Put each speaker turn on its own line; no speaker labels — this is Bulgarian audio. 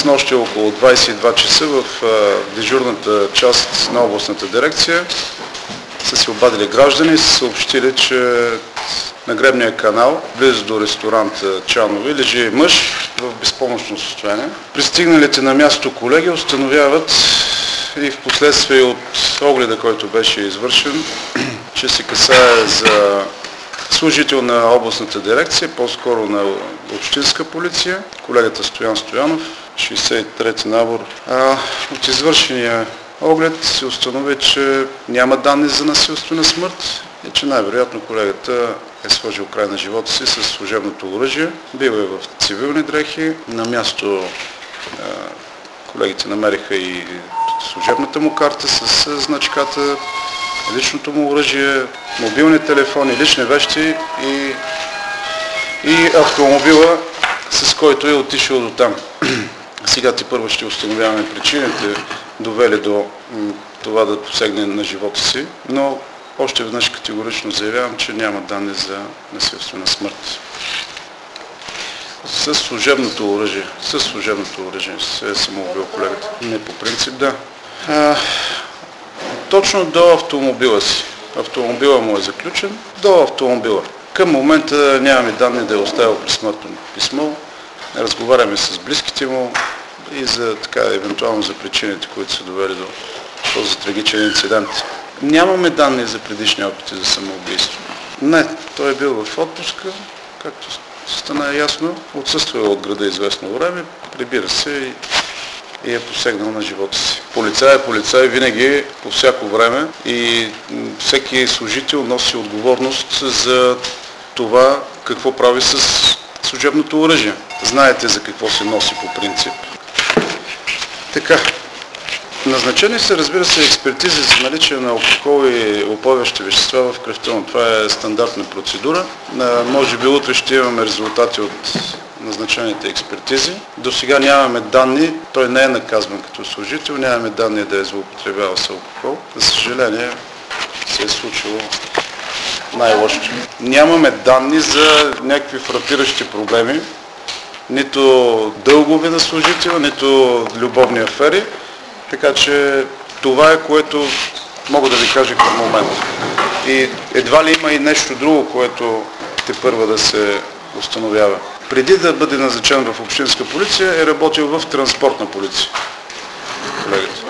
снощи около 22 часа в дежурната част на областната дирекция са се обадили граждани и са съобщили, че на гребния канал, близо до ресторант Чанове, лежи мъж в безпомощно състояние. Пристигналите на място колеги установяват и в последствие от огледа, който беше извършен, че се касае за служител на областната дирекция, по-скоро на общинска полиция, колегата Стоян Стоянов, 63-ти набор. От извършения оглед се установи, че няма данни за насилствена смърт и че най-вероятно колегата е сложил край на живота си с служебното оръжие. Бил е в цивилни дрехи. На място колегите намериха и служебната му карта с значката, личното му оръжие, мобилни телефони, лични вещи и автомобила, с който е отишъл до там. Сега тепърва ще установяваме причините, довели до това да посегне на живота си, но още веднъж категорично заявявам, че няма данни за насилствена смърт. Със служебното оръжие се е самоубил колегата. Не по принцип, да. Точно до автомобила си. Автомобила му е заключен до автомобила. Към момента нямаме данни да е оставил пресмъртно писмо. Разговаряме с близките му и за евентуално за причините, които са довели до този трагичен инцидент. Нямаме данни за предишни опити за самоубийство. Не, той е бил в отпуска, както стана ясно, отсъства от града известно време, прибира се и е посегнал на живота си. Полицай е полицай винаги, по всяко време, и всеки служител носи отговорност за това какво прави с служебното оръжие. Знаете за какво се носи по принцип. Така. Назначени са, разбира се, експертизи за наличие на алкохол и упойващи вещества в кръвта, но това е стандартна процедура. Може би утре ще имаме резултати от назначените експертизи. До сега нямаме данни, той не е наказван като служител, нямаме данни да е злоупотребявал с алкохол. За съжаление се е случило най-лошото. Нямаме данни за някакви фрапиращи проблеми, нито дългове на служител, нито любовни афери. Така че това е, което мога да ви кажа към момента. И едва ли има и нещо друго, което тепърва да се установява. Преди да бъде назначен в общинска полиция, е работил в транспортна полиция. Колегата.